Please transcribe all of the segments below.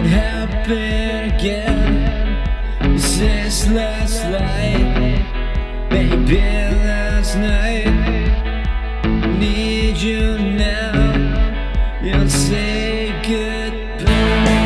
What happened again? Since last night, maybe last night. Need you now. You'll say goodbye.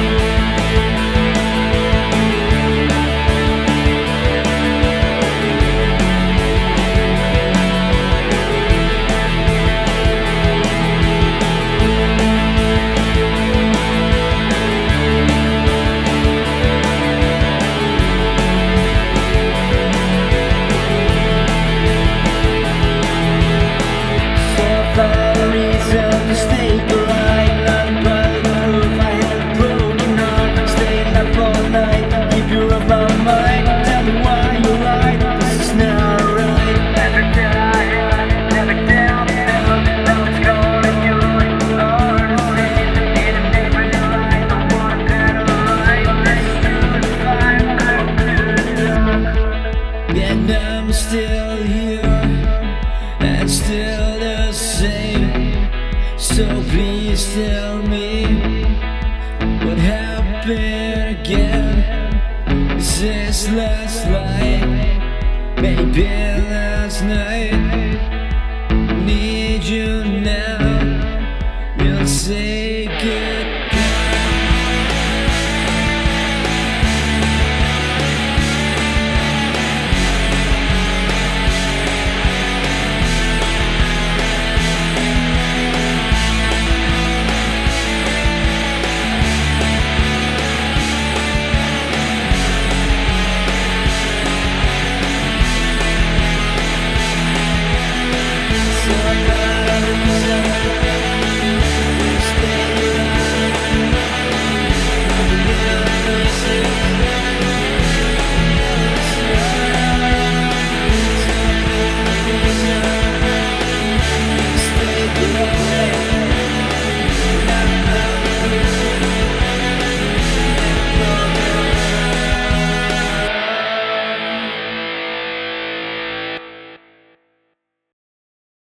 And I'm still here, and still the same. So please tell me what happened again. Since last night, maybe last night.